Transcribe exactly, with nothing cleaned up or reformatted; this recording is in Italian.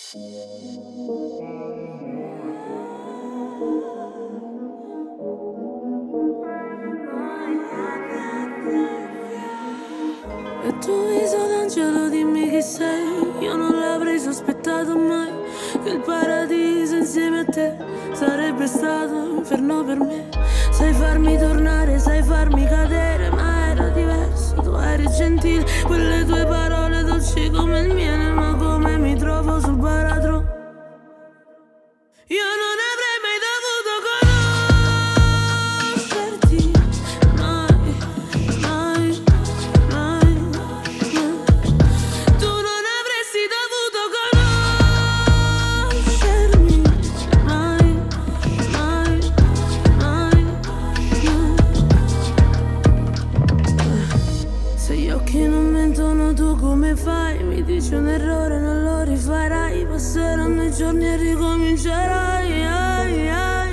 E tuo viso d'angelo, dimmi chi sei. Io non l'avrei sospettato mai, che il paradiso insieme a te sarebbe stato inferno per me. Sai farmi tornare, sai farmi cadere, ma era diverso, tu eri gentile. Quelle tue parole dolci come il miele, ma come mi trovo sul baratro. Io non avrei mai dovuto conoscerti, mai, mai, mai, mai. Tu non avresti dovuto conoscermi, mai, mai, mai, mai. Se gli occhi non mentono, tu come fai? Mi dici un errore, non lo rifarai. Passeranno i giorni e ricomincerai, ai, ai.